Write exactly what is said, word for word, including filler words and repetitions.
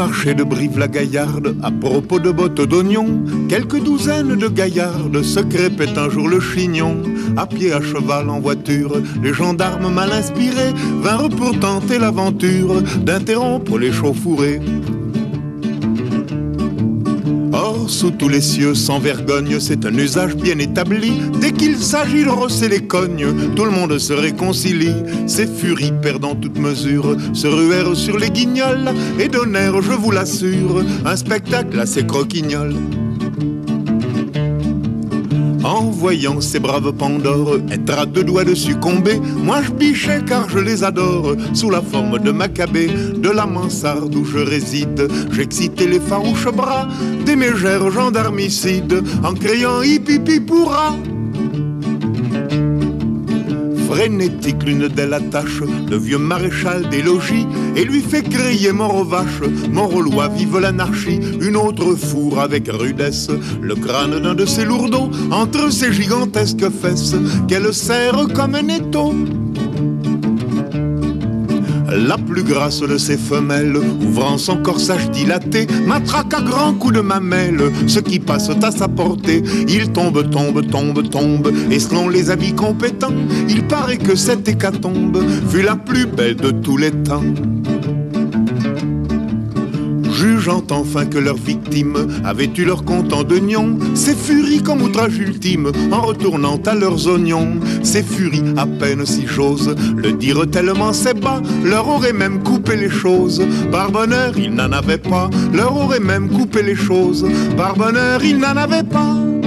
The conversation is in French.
marché de Brive-la-Gaillarde, à propos de bottes d'oignons, quelques douzaines de gaillardes se crêpaient un jour le chignon. À pied, à cheval, en voiture, les gendarmes mal inspirés vinrent pour tenter l'aventure d'interrompre les chauffourées. Or, sous tous les cieux, sans vergogne, c'est un usage bien établi. Dès qu'il s'agit de rosser les cognes, tout le monde se réconcilie. Ces furies, perdant toute mesure, se ruèrent sur les guignols et donnèrent, je vous l'assure, un spectacle assez croquignol. En voyant ces braves Pandores être à deux doigts de succomber, moi je bichais car je les adore. Sous la forme de Maccabée, de la mansarde où je réside, j'excitais les farouches bras des mégères gendarmicides en criant hip hip hip hurrah. Frénétique, l'une d'elles attache le vieux maréchal des logis et lui fait crier mort aux vaches, mort aux lois, vive l'anarchie. Une autre fourre avec rudesse le crâne d'un de ses lourdeaux entre ses gigantesques fesses qu'elle serre comme un étau. La plus grasse de ses femelles, ouvrant son corsage dilaté, matraque à grands coups de mamelle ce qui passe à sa portée. Il tombe, tombe, tombe, tombe, et selon les avis compétents, il paraît que cette hécatombe fut la plus belle de tous les temps. Jugeant enfin que leurs victimes avaient eu leur compte en d'oignons, ces furies comme outrage ultime, en retournant à leurs oignons. Ces furies, à peine si j'ose le dire tellement c'est bas, leur auraient même coupé les choses. Par bonheur, ils n'en avaient pas, leur auraient même coupé les choses. Par bonheur, ils n'en avaient pas.